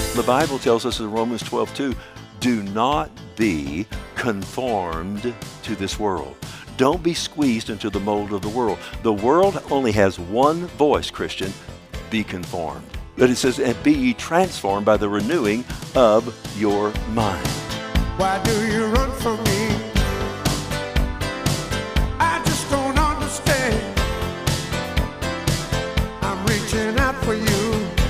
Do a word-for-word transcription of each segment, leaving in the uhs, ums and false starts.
The Bible tells us in Romans twelve two, do not be conformed to this world. Don't be squeezed into the mold of the world. The world only has one voice, Christian, be conformed. But it says, and be ye transformed by the renewing of your mind. Why do you run from me? I just don't understand. I'm reaching out for you.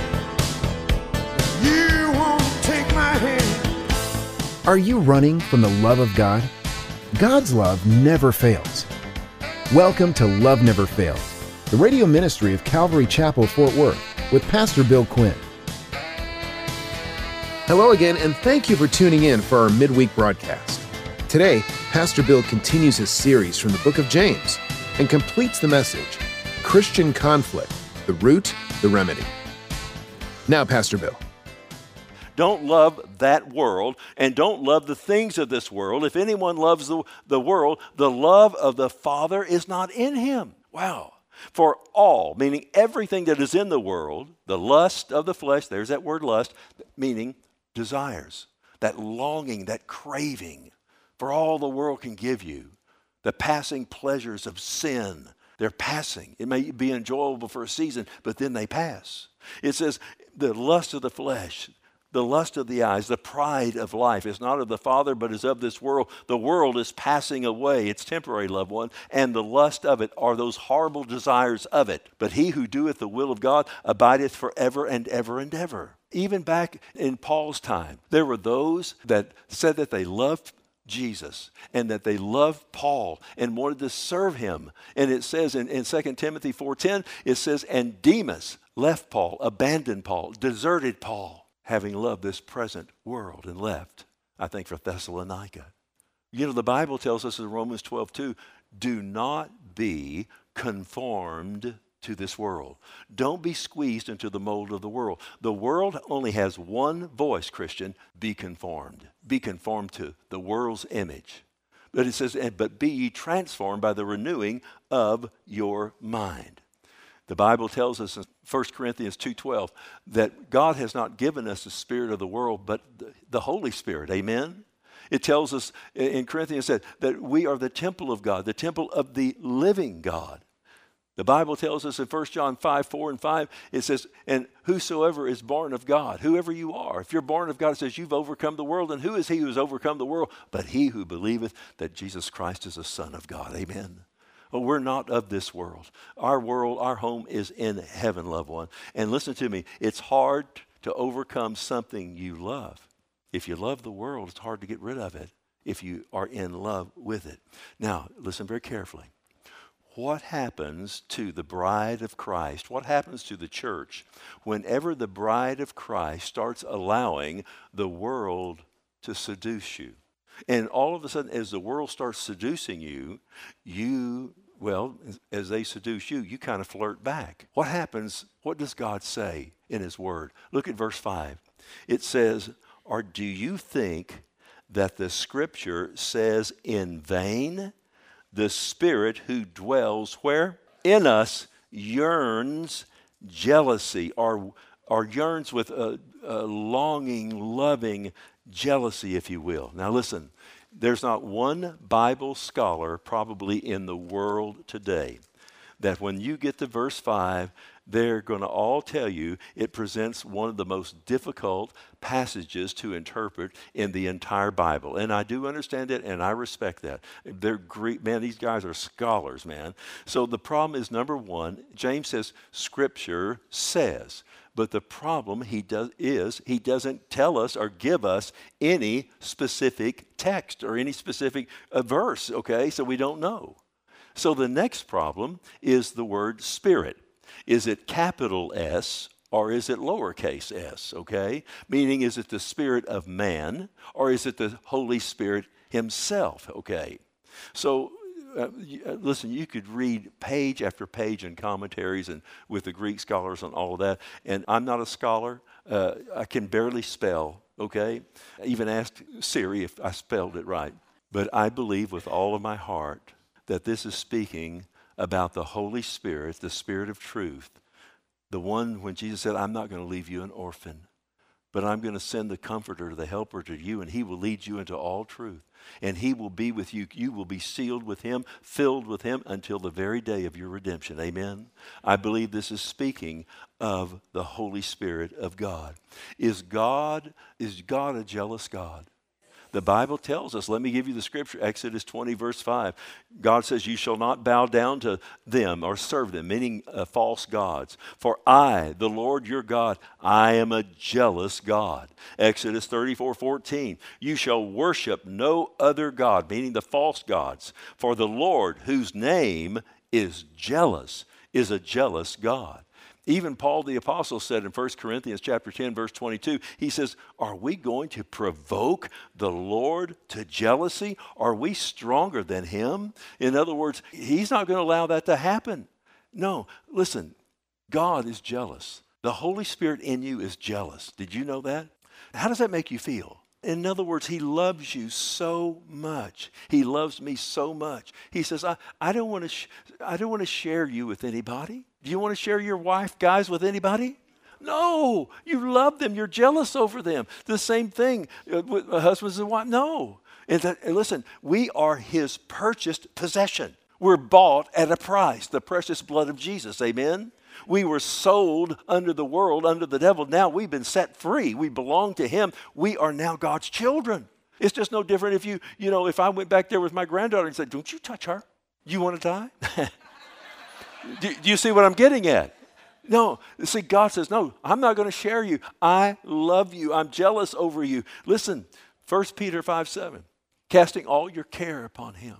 You won't take my hand. Are you running from the love of God? God's love never fails. Welcome to Love Never Fails, the radio ministry of Calvary Chapel, Fort Worth, with Pastor Bill Quinn. Hello again, and thank you for tuning in for our midweek broadcast. Today, Pastor Bill continues his series from the book of James and completes the message, Christian Conflict, the Root, the Remedy. Now, Pastor Bill. Don't love that world, and don't love the things of this world. If anyone loves the, the world, the love of the Father is not in him. Wow. For all, meaning everything that is in the world, the lust of the flesh, there's that word lust, meaning desires, that longing, that craving for all the world can give you, the passing pleasures of sin. They're passing. It may be enjoyable for a season, but then they pass. It says the lust of the flesh, the lust of the eyes, the pride of life is not of the Father, but is of this world. The world is passing away. It's temporary, loved one. And the lust of it are those horrible desires of it. But he who doeth the will of God abideth forever and ever and ever. Even back in Paul's time, there were those that said that they loved Jesus and that they loved Paul and wanted to serve him. And it says in, in Second Timothy four ten, it says, and Demas left Paul, abandoned Paul, deserted Paul, having loved this present world, and left, I think, for Thessalonica. You know, the Bible tells us in Romans twelve two, do not be conformed to this world. Don't be squeezed into the mold of the world. The world only has one voice, Christian, be conformed. Be conformed to the world's image. But it says, but be ye transformed by the renewing of your mind. The Bible tells us in First Corinthians two twelve that God has not given us the spirit of the world, but the Holy Spirit. Amen? It tells us in Corinthians that, that we are the temple of God, the temple of the living God. The Bible tells us in First John five, four and five, it says, and whosoever is born of God, whoever you are, if you're born of God, it says you've overcome the world. And who is he who has overcome the world? But he who believeth that Jesus Christ is the Son of God. Amen. Well, we're not of this world. Our world, our home is in heaven, loved one. And listen to me, it's hard to overcome something you love. If you love the world, it's hard to get rid of it if you are in love with it. Now, listen very carefully. What happens to the bride of Christ? What happens to the church whenever the bride of Christ starts allowing the world to seduce you? And all of a sudden, as the world starts seducing you, you, well, as they seduce you, you kind of flirt back. What happens? What does God say in his word? Look at verse five. It says, or do you think that the scripture says in vain, the Spirit who dwells where? In us yearns jealousy, or, or yearns with a, a longing, loving jealousy, if you will. Now listen, there's not one Bible scholar probably in the world today that when you get to verse five, they're going to all tell you it presents one of the most difficult passages to interpret in the entire Bible. And I do understand it, and I respect that. They're Greek, man, these guys are scholars, man. So the problem is, number one, James says, Scripture says. But the problem he does is he doesn't tell us or give us any specific text or any specific uh, verse, okay? So we don't know. So the next problem is the word Spirit. Is it capital S or is it lowercase s, okay? Meaning, is it the Spirit of man or is it the Holy Spirit himself, okay? So, uh, listen, you could read page after page in commentaries and with the Greek scholars and all of that, and I'm not a scholar. Uh, I can barely spell, okay? I even asked Siri if I spelled it right. But I believe with all of my heart that this is speaking about the Holy Spirit, the Spirit of truth, the one when Jesus said, I'm not going to leave you an orphan. But I'm going to send the Comforter, the Helper to you, and he will lead you into all truth. And he will be with you. You will be sealed with him, filled with him until the very day of your redemption. Amen? I believe this is speaking of the Holy Spirit of God. Is God, is God a jealous God? The Bible tells us, let me give you the scripture, Exodus twenty, verse five. God says, you shall not bow down to them or serve them, meaning uh, false gods. For I, the Lord your God, I am a jealous God. Exodus thirty-four, fourteen. You shall worship no other God, meaning the false gods. For the Lord, whose name is jealous, is a jealous God. Even Paul the Apostle said in First Corinthians chapter ten, verse twenty-two, he says, are we going to provoke the Lord to jealousy? Are we stronger than him? In other words, he's not going to allow that to happen. No, listen, God is jealous. The Holy Spirit in you is jealous. Did you know that? How does that make you feel? In other words, he loves you so much. He loves me so much. He says, I, I don't want to sh- I don't want to share you with anybody. Do you want to share your wife, guys, with anybody? No, you love them. You're jealous over them. The same thing with husbands and wives. No. And, that, and listen, we are his purchased possession. We're bought at a price, the precious blood of Jesus. Amen? We were sold under the world, under the devil. Now we've been set free. We belong to him. We are now God's children. It's just no different if you, you know, if I went back there with my granddaughter and said, don't you touch her. You want to die? do, do you see what I'm getting at? No. See, God says, no, I'm not going to share you. I love you. I'm jealous over you. Listen, First Peter five, seven, casting all your care upon him.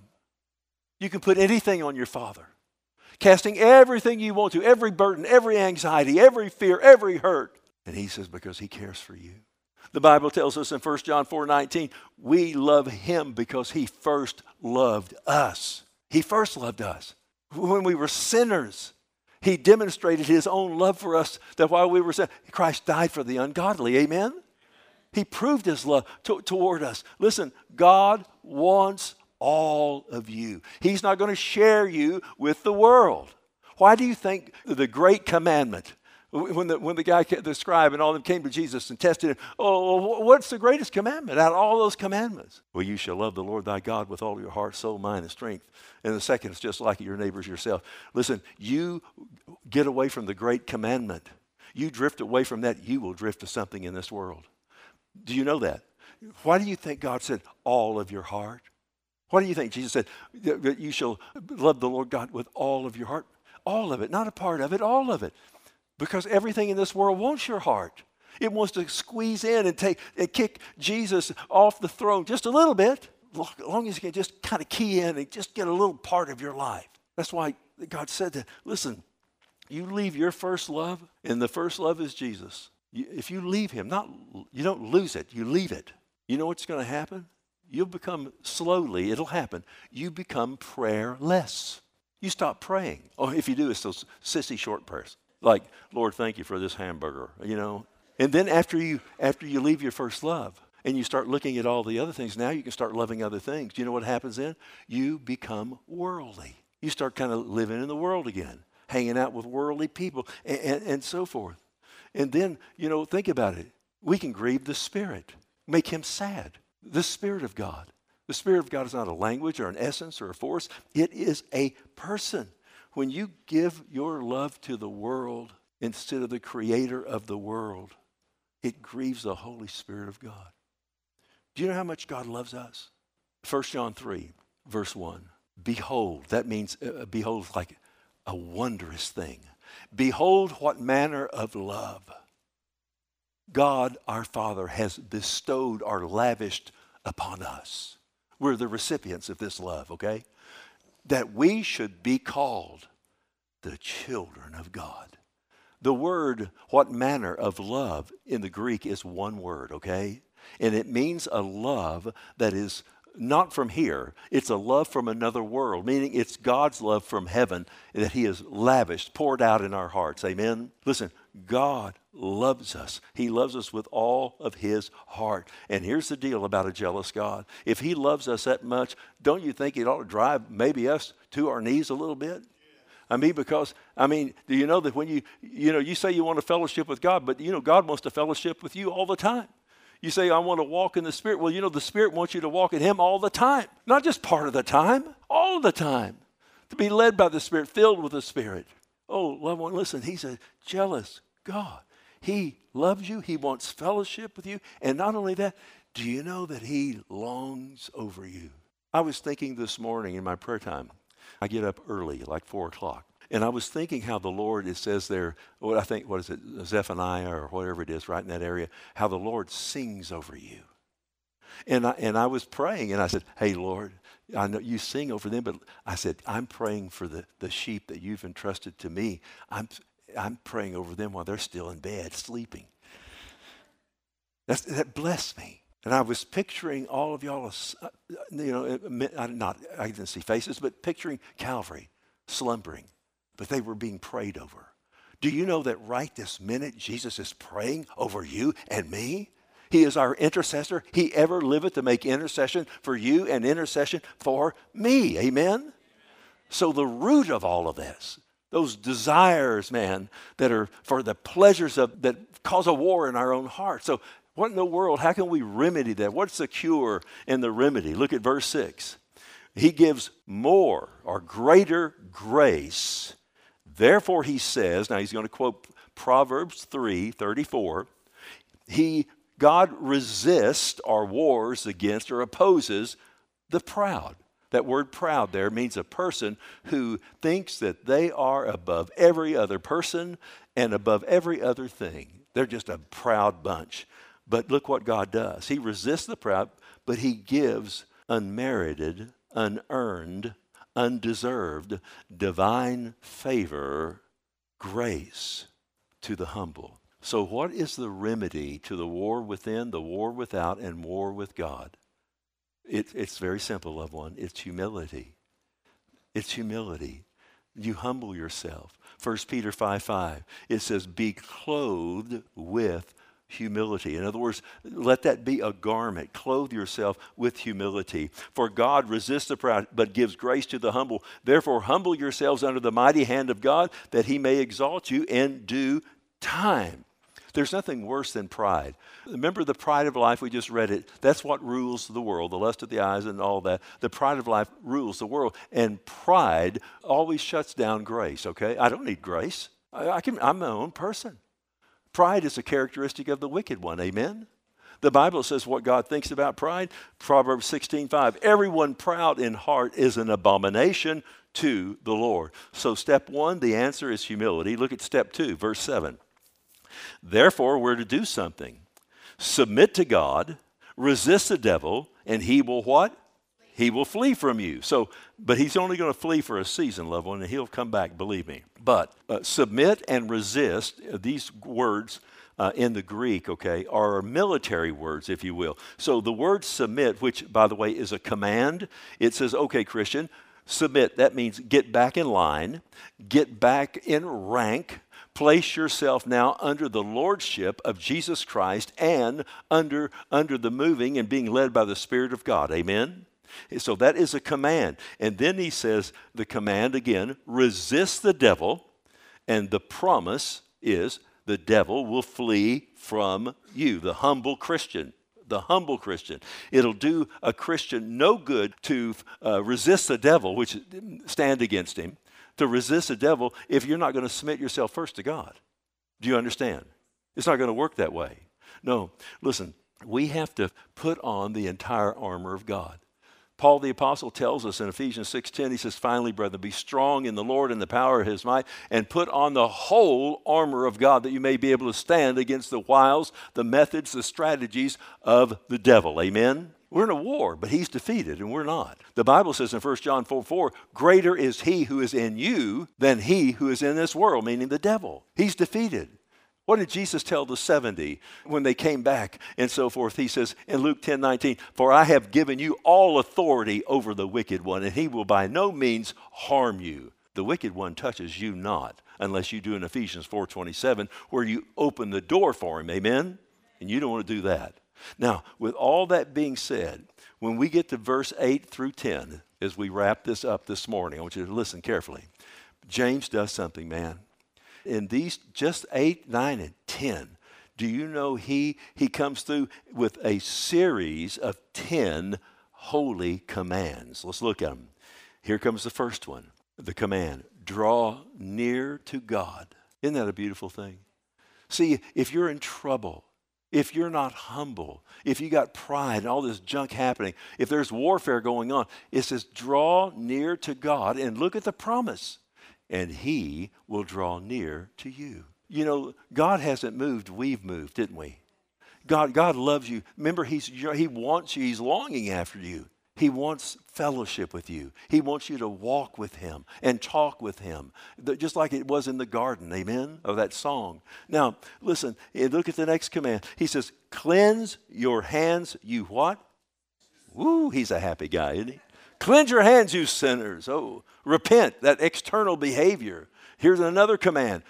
You can put anything on your Father. Casting everything you want to, every burden, every anxiety, every fear, every hurt. And he says, because he cares for you. The Bible tells us in First John four, nineteen, we love him because he first loved us. He first loved us. When we were sinners, he demonstrated his own love for us, that while we were sinners, Christ died for the ungodly. Amen? He proved his love to, toward us. Listen, God wants all of you. He's not going to share you with the world. Why do you think the great commandment, when the, when the guy, the scribe and all of them came to Jesus and tested him, oh, what's the greatest commandment out of all those commandments? Well, you shall love the Lord thy God with all your heart, soul, mind, and strength. And the second is just like your neighbors yourself. Listen, you get away from the great commandment. You drift away from that, you will drift to something in this world. Do you know that? Why do you think God said all of your heart? What do you think? Jesus said that you shall love the Lord God with all of your heart. All of it, not a part of it, all of it. Because everything in this world wants your heart. It wants to squeeze in and take and kick Jesus off the throne just a little bit. As long as you can just kind of key in and just get a little part of your life. That's why God said that, listen, you leave your first love, and the first love is Jesus. You, if you leave him, not you don't lose it, you leave it. You know what's going to happen? You'll become, slowly, it'll happen, you become prayerless. You stop praying. Or if you do, it's those sissy short prayers. Like, Lord, thank you for this hamburger, you know. And then after you after you leave your first love and you start looking at all the other things, now you can start loving other things. Do you know what happens then? You become worldly. You start kind of living in the world again, hanging out with worldly people and, and, and so forth. And then, you know, think about it. We can grieve the Spirit, make him sad. The Spirit of God. The Spirit of God is not a language or an essence or a force. It is a person. When you give your love to the world instead of the creator of the world, it grieves the Holy Spirit of God. Do you know how much God loves us? First John three, verse one. Behold, that means, uh, behold like a wondrous thing. Behold what manner of love God, our Father, has bestowed or lavished upon us. We're the recipients of this love, okay? That we should be called the children of God. The word, what manner of love, in the Greek is one word, okay? And it means a love that is not from here. It's a love from another world, meaning it's God's love from heaven that he has lavished, poured out in our hearts. Amen? Listen, God loves us. He loves us with all of his heart. And here's the deal about a jealous God. If he loves us that much, don't you think it ought to drive maybe us to our knees a little bit? I mean, because, I mean, do you know that when you, you know, you say you want to fellowship with God, but, you know, God wants to fellowship with you all the time. You say, I want to walk in the Spirit. Well, you know, the Spirit wants you to walk in Him all the time. Not just part of the time, all of the time. To be led by the Spirit, filled with the Spirit. Oh, loved one, listen, He's a jealous God. He loves you. He wants fellowship with you. And not only that, do you know that He longs over you? I was thinking this morning in my prayer time. I get up early, like four o'clock. And I was thinking how the Lord, it says there, what I think, what is it, Zephaniah or whatever it is, right in that area, how the Lord sings over you. And I, and I was praying, and I said, hey, Lord, I know you sing over them, but I said, I'm praying for the, the sheep that you've entrusted to me. I'm, I'm praying over them while they're still in bed, sleeping. That's, that blessed me. And I was picturing all of y'all, you know, not, I didn't see faces, but picturing Calvary slumbering, but they were being prayed over. Do you know that right this minute, Jesus is praying over you and me? He is our intercessor. He ever liveth to make intercession for you and intercession for me. Amen? So the root of all of this, those desires, man, that are for the pleasures of, that cause a war in our own heart. So what in the world, how can we remedy that? What's the cure and the remedy? Look at verse six. He gives more or greater grace. Therefore, he says, now he's going to quote Proverbs three thirty-four. He, God resists or wars against or opposes the proud. That word proud there means a person who thinks that they are above every other person and above every other thing. They're just a proud bunch. But look what God does. He resists the proud, but He gives unmerited, unearned, undeserved, divine favor, grace to the humble. So what is the remedy to the war within, the war without, and war with God? It, it's very simple, loved one. It's humility. It's humility. You humble yourself. First Peter five five, it says, be clothed with humility. In other words, let that be a garment. Clothe yourself with humility. For God resists the proud, but gives grace to the humble. Therefore, humble yourselves under the mighty hand of God, that He may exalt you in due time. There's nothing worse than pride. Remember the pride of life, we just read it. That's what rules the world, the lust of the eyes and all that. The pride of life rules the world. And pride always shuts down grace, okay? I don't need grace. I, I can, I'm my own person. Pride is a characteristic of the wicked one, amen? The Bible says what God thinks about pride. Proverbs sixteen five, everyone proud in heart is an abomination to the Lord. So step one, the answer is humility. Look at step two, verse seven. Therefore, we're to do something. Submit to God, resist the devil, and he will what? He will flee from you. So, but he's only going to flee for a season, loved one, and he'll come back, believe me. But uh, submit and resist, uh, these words uh, in the Greek, okay, are military words, if you will. So the word submit, which, by the way, is a command, it says, okay, Christian, submit. That means get back in line, get back in rank, place yourself now under the lordship of Jesus Christ and under, under the moving and being led by the Spirit of God. Amen? So that is a command. And then he says the command again, resist the devil, and the promise is the devil will flee from you, the humble Christian. The humble Christian. It'll do a Christian no good to uh, resist the devil, which stand against him, to resist the devil if you're not going to submit yourself first to God. Do you understand? It's not going to work that way. No, listen, we have to put on the entire armor of God. Paul the Apostle tells us in Ephesians six ten, he says, finally, brethren, be strong in the Lord and the power of his might, and put on the whole armor of God, that you may be able to stand against the wiles, the methods, the strategies of the devil. Amen? We're in a war, but he's defeated and we're not. The Bible says in First John four four, greater is he who is in you than he who is in this world, meaning the devil. He's defeated. What did Jesus tell the seventy when they came back and so forth? He says in Luke ten nineteen, for I have given you all authority over the wicked one, and he will by no means harm you. The wicked one touches you not, unless you do in Ephesians four twenty-seven, where you open the door for him, amen? And you don't want to do that. Now, with all that being said, when we get to verse eight through ten, as we wrap this up this morning, I want you to listen carefully. James does something, man. In these just eight, nine, and ten, do you know he, he comes through with a series of ten holy commands. Let's look at them. Here comes the first one, the command, draw near to God. Isn't that a beautiful thing? See, if you're in trouble, if you're not humble, if you got pride and all this junk happening, if there's warfare going on, it says draw near to God and look at the promise, and he will draw near to you. You know, God hasn't moved, we've moved, didn't we? God, God loves you. Remember, he's, he wants you, he's longing after you. He wants fellowship with you. He wants you to walk with him and talk with him, just like it was in the garden, amen, of that song. Now, listen, look at the next command. He says, cleanse your hands, you what? Woo, he's a happy guy, isn't he? Cleanse your hands, you sinners. Oh, repent, that external behavior. Here's another command.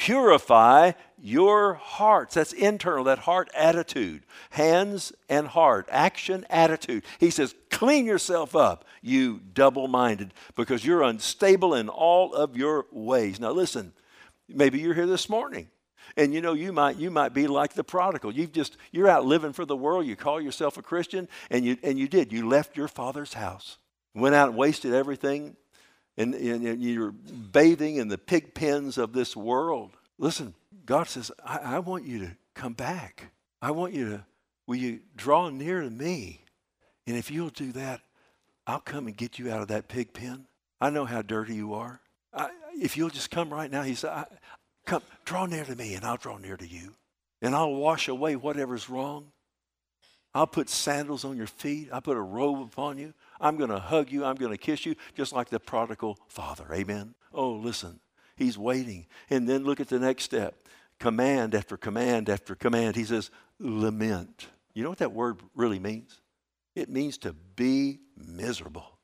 Purify your hearts. That's internal, that heart attitude. Hands and heart, action, attitude. He says, clean yourself up, you double-minded, because you're unstable in all of your ways. Now listen, maybe you're here this morning, and you know you might you might be like the prodigal. You've just you're out living for the world. You call yourself a Christian, and you and you did. You left your father's house, went out and wasted everything. And, and you're bathing in the pig pens of this world. Listen, God says, I, I want you to come back. I want you to, will you draw near to me? And if you'll do that, I'll come and get you out of that pig pen. I know how dirty you are. I, if you'll just come right now, he said, I, come, draw near to me and I'll draw near to you. And I'll wash away whatever's wrong. I'll put sandals on your feet. I'll put a robe upon you. I'm going to hug you. I'm going to kiss you, just like the prodigal father. Amen? Oh, listen. He's waiting. And then look at the next step. Command after command after command. He says, lament. You know what that word really means? It means to be miserable.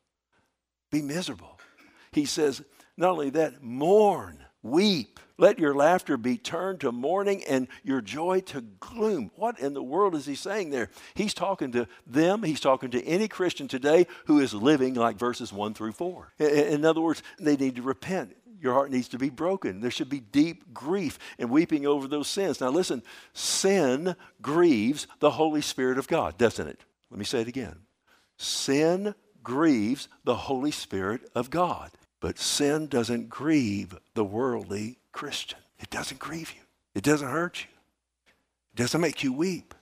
Be miserable. He says, not only that, mourn, weep. Let your laughter be turned to mourning and your joy to gloom. What in the world is he saying there? He's talking to them. He's talking to any Christian today who is living like verses one through four. In other words, they need to repent. Your heart needs to be broken. There should be deep grief and weeping over those sins. Now listen, sin grieves the Holy Spirit of God, doesn't it? Let me say it again. Sin grieves the Holy Spirit of God. But sin doesn't grieve the worldly Christian. It doesn't grieve you. It doesn't hurt you. It doesn't make you weep.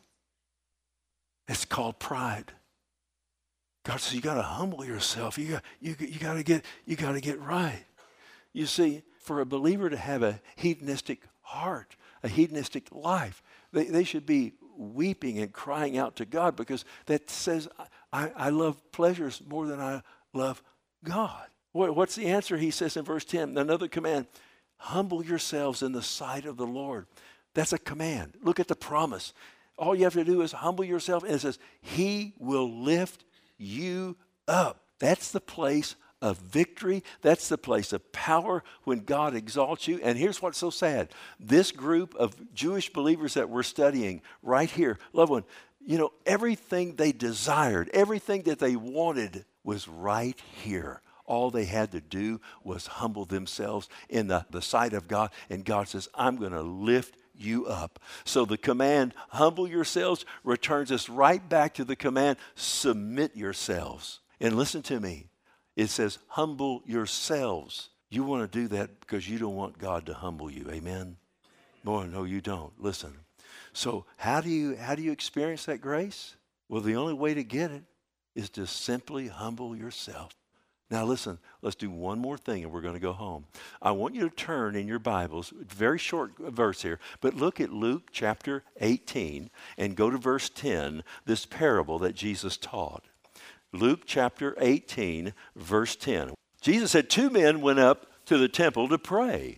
It's called pride. God says you got to humble yourself. You got you, you got to get you got to get right. You see, for a believer to have a hedonistic heart, a hedonistic life, they, they should be weeping and crying out to God, because that says I, I love pleasures more than I love God. What's the answer? He says in verse ten, another command, humble yourselves in the sight of the Lord. That's a command. Look at the promise. All you have to do is humble yourself, and it says, he will lift you up. That's the place of victory. That's the place of power when God exalts you. And here's what's so sad. This group of Jewish believers that we're studying right here, loved one, you know, everything they desired, everything that they wanted was right here. All they had to do was humble themselves in the, the sight of God. And God says, I'm going to lift you up. So the command, humble yourselves, returns us right back to the command, submit yourselves. And listen to me. It says, humble yourselves. You want to do that because you don't want God to humble you. Amen? No, no, you don't. Listen. So how do you, how do you experience that grace? Well, the only way to get it is to simply humble yourself. Now listen, let's do one more thing and we're going to go home. I want you to turn in your Bibles, very short verse here, but look at Luke chapter eighteen and go to verse ten, this parable that Jesus taught. Luke chapter eighteen, verse ten. Jesus said, two men went up to the temple to pray.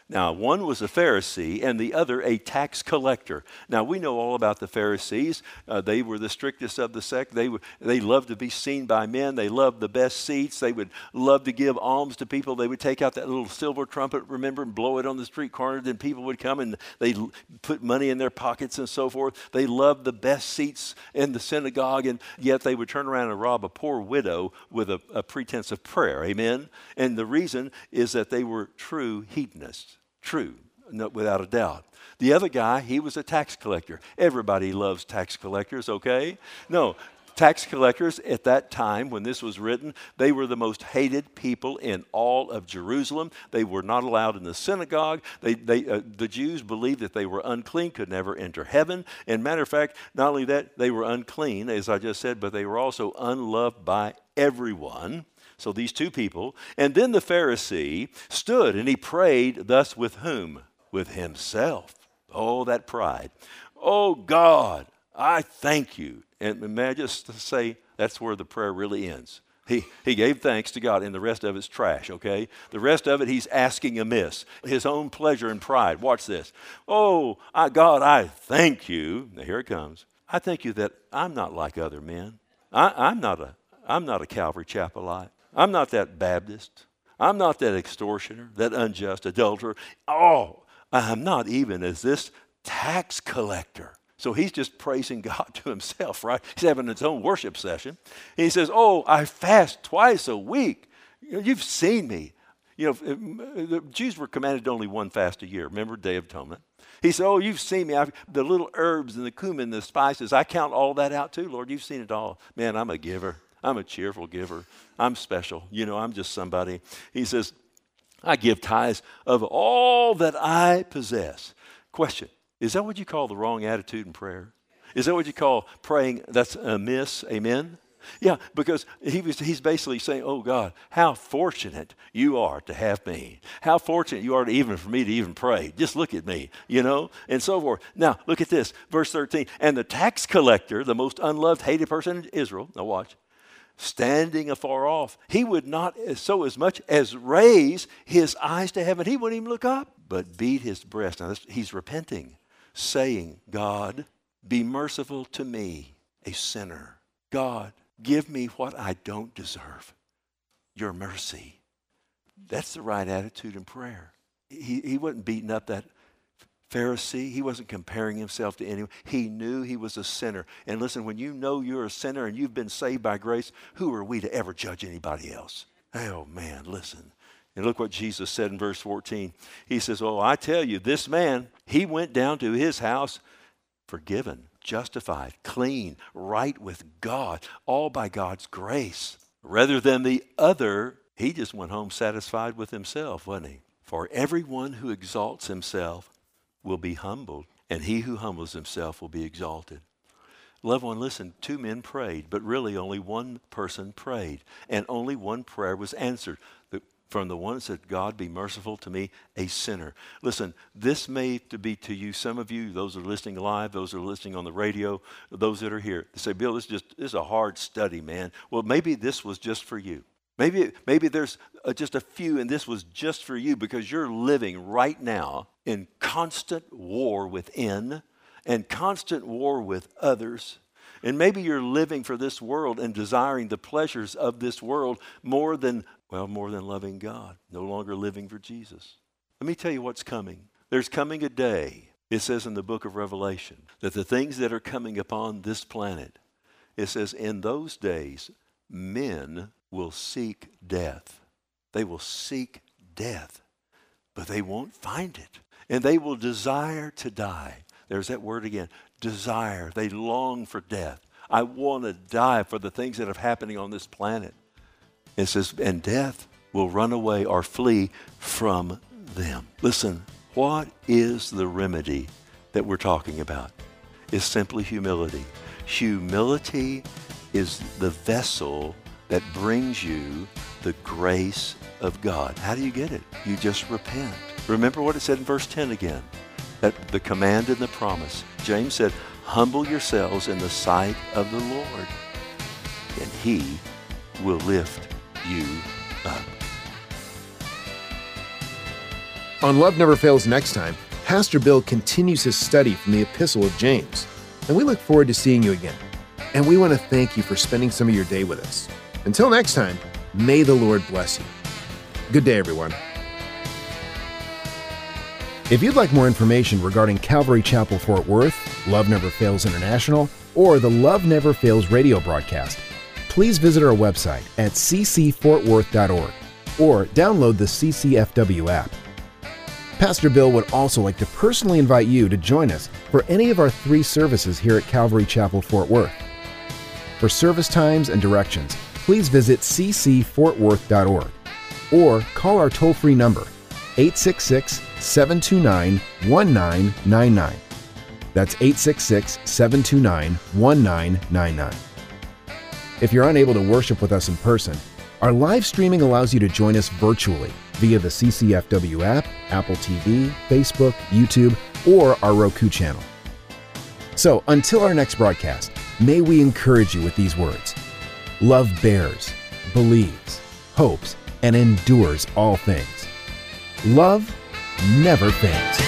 Now, one was a Pharisee and the other a tax collector. Now, we know all about the Pharisees. Uh, they were the strictest of the sect. They, were, they loved to be seen by men. They loved the best seats. They would love to give alms to people. They would take out that little silver trumpet, remember, and blow it on the street corner. Then people would come and they'd put money in their pockets and so forth. They loved the best seats in the synagogue, and yet they would turn around and rob a poor widow with a, a pretense of prayer. Amen? And the reason is that they were true hedonists. True, no, without a doubt. The other guy, he was a tax collector. Everybody loves tax collectors, okay? No, tax collectors at that time when this was written, they were the most hated people in all of Jerusalem. They were not allowed in the synagogue. They, they, uh, the Jews believed that they were unclean, could never enter heaven. And matter of fact, not only that, they were unclean, as I just said, but they were also unloved by everyone. So these two people. And then the Pharisee stood and he prayed thus with whom? With himself. Oh, that pride. Oh, God, I thank you. And may I just say, that's where the prayer really ends. He, he gave thanks to God, and the rest of it's trash, okay? The rest of it, he's asking amiss. His own pleasure and pride. Watch this. Oh, I, God, I thank you. Now, here it comes. I thank you that I'm not like other men. I, I'm not a, I'm not a Calvary Chapelite. I'm not that Baptist. I'm not that extortioner, that unjust adulterer. Oh, I'm not even as this tax collector. So he's just praising God to himself, right? He's having his own worship session. He says, oh, I fast twice a week. You know, you've seen me. You know, the Jews were commanded to only one fast a year. Remember Day of Atonement? He said, oh, you've seen me. I've, the little herbs and the cumin, the spices, I count all that out too, Lord. You've seen it all. Man, I'm a giver. I'm a cheerful giver. I'm special. You know, I'm just somebody. He says, I give tithes of all that I possess. Question, is that what you call the wrong attitude in prayer? Is that what you call praying that's amiss? Amen? Yeah, because he was, he's basically saying, oh, God, how fortunate you are to have me. How fortunate you are to even for me to even pray. Just look at me, you know, and so forth. Now, look at this, verse thirteen. And the tax collector, the most unloved, hated person in Israel, now watch, standing afar off, he would not so as much as raise his eyes to heaven. He wouldn't even look up, but beat his breast. Now, this, he's repenting, saying, God, be merciful to me, a sinner. God, give me what I don't deserve, your mercy. That's the right attitude in prayer. He, he wasn't beating up that Pharisee. He wasn't comparing himself to anyone. He knew he was a sinner. And listen, when you know you're a sinner and you've been saved by grace, who are we to ever judge anybody else? Oh, man, listen. And look what Jesus said in verse fourteen. He says, oh, I tell you, this man, he went down to his house forgiven, justified, clean, right with God, all by God's grace. Rather than the other, he just went home satisfied with himself, wasn't he? For everyone who exalts himself will be humbled, and he who humbles himself will be exalted. Loved one, listen, two men prayed, but really only one person prayed, and only one prayer was answered. The, from the one that said, God, be merciful to me, a sinner. Listen, this may to be to you, some of you, those are listening live, those are listening on the radio, those that are here. They say, Bill, this is just this is a hard study, man. Well, maybe this was just for you. Maybe, maybe there's uh, just a few, and this was just for you because you're living right now in constant war within and constant war with others. And maybe you're living for this world and desiring the pleasures of this world more than, well, more than loving God, no longer living for Jesus. Let me tell you what's coming. There's coming a day, it says in the book of Revelation, that the things that are coming upon this planet, it says in those days, men will seek death. They will seek death, but they won't find it. And they will desire to die. There's that word again, desire. They long for death. I want to die for the things that are happening on this planet. It says, and death will run away or flee from them. Listen, what is the remedy that we're talking about? It's simply humility. Humility is the vessel that brings you the grace of God. How do you get it? You just repent. Remember what it said in verse ten again, that the command and the promise. James said, humble yourselves in the sight of the Lord, and he will lift you up. On Love Never Fails next time, Pastor Bill continues his study from the Epistle of James, and we look forward to seeing you again. And we want to thank you for spending some of your day with us. Until next time, may the Lord bless you. Good day, everyone. If you'd like more information regarding Calvary Chapel Fort Worth, Love Never Fails International, or the Love Never Fails radio broadcast, please visit our website at c c fort worth dot org or download the C C F W app. Pastor Bill would also like to personally invite you to join us for any of our three services here at Calvary Chapel Fort Worth. For service times and directions, please visit c c fort worth dot org or call our toll-free number, eight six six, seven two nine, one nine nine nine. That's eight six six, seven two nine, one nine nine nine. If you're unable to worship with us in person, our live streaming allows you to join us virtually via the C C F W app, Apple T V, Facebook, YouTube, or our Roku channel. So until our next broadcast, may we encourage you with these words. Love bears, believes, hopes, and endures all things. Love never fails.